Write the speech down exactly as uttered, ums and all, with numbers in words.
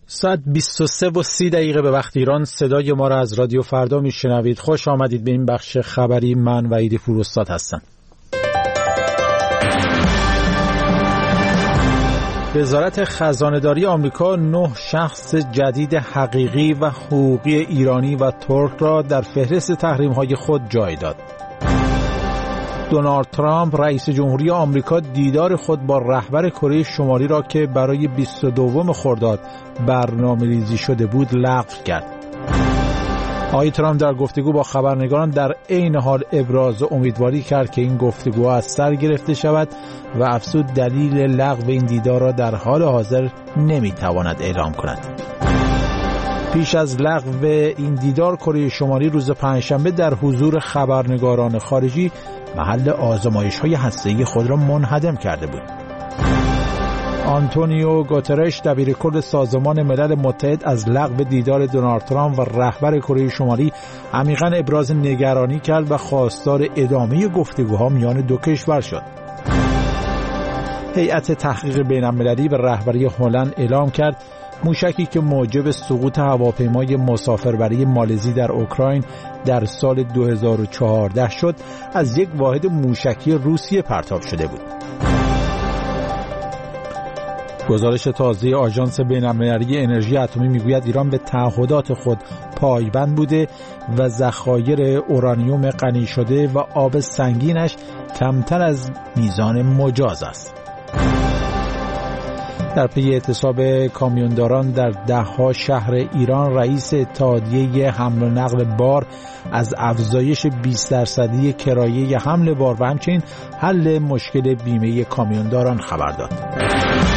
ساعت بیست و سه و سی دقیقه به وقت ایران. صدای ما را از رادیو فردا میشنوید. خوش آمدید به این بخش خبری. من وحید پوراستاد هستم. وزارت خزانه‌داری آمریکا نه شخص جدید حقیقی و حقوقی ایرانی و ترک را در فهرست تحریم‌های خود جای داد. دونالد ترامپ رئیس جمهوری آمریکا دیدار خود با رهبر کره شمالی را که برای بیست و دوم خرداد برنامه‌ریزی شده بود لغو کرد. آقای ترامپ در گفتگو با خبرنگاران در عین حال ابراز امیدواری کرد که این گفتگوها از سر گرفته شود و افزود دلیل لغو این دیدار را در حال حاضر نمیتواند اعلام کند. پیش از لغو این دیدار کره شمالی روز پنجشنبه در حضور خبرنگاران خارجی محل آزمایش‌های هسته‌ای خود را منهدم کرده بود. آنتونیو گوترش دبیرکل سازمان ملل متحد از لغو دیدار دونالد ترامپ و رهبر کره شمالی عمیقاً ابراز نگرانی کرد و خواستار ادامه گفتگوها میان دو کشور شد. هیئت تحقیق بین‌المللی به رهبری هلند اعلام کرد موشکی که موجب سقوط هواپیمای مسافربری مالزی در اوکراین در سال دو هزار و چهارده شد از یک واحد موشکی روسیه پرتاب شده بود. گزارش تازه آژانس بین‌المللی انرژی اتمی میگوید ایران به تعهدات خود پایبند بوده و ذخایر اورانیوم غنی شده و آب سنگینش کمتر از میزان مجاز است. در پی اعتصاب کامیونداران در ده‌ها شهر ایران، رئیس اتحادیه حمل و نقل بار از افزایش بیست درصدی کرایه حمل بار و همچنین حل مشکل بیمه کامیونداران خبر داد.